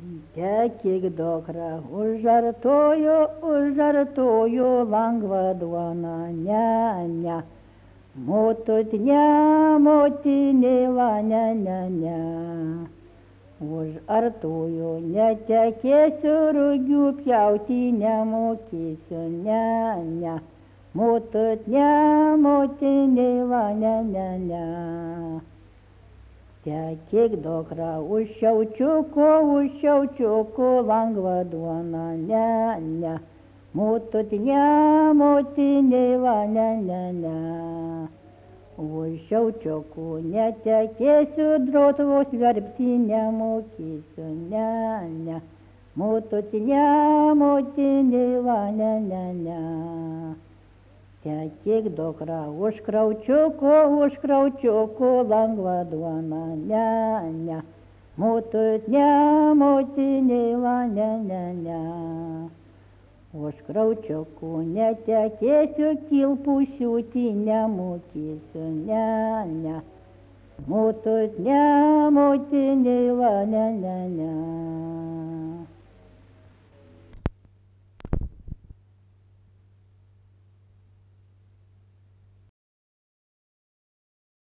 Тякик докра, ужартою, лангва дуана, ня-ня. Мототня, мотинела, ня-ня-ня. Ужартою, нятяке сюругю, пьяути, нямукисю, ня-ня. Мототня, мотинела, ня-ня-ня. Тякик докра, ущаучуку, лангва дуана, ня-ня. Мототня, мотинела, ня-ня-ня. Ущаучуку, нятякесю, дротво, свярбти, нямукисю, ня-ня. Мототня, мотинела, ня-ня-ня. Тякик докра, ушкраучуку, лангва дуана, ня-ня. Мототня, мотинела, ня-ня-ня. Ушкраучуку, нятякесю, килпусюти, нямукисю, ня-ня. Мототня, мотинела, ня-ня-ня.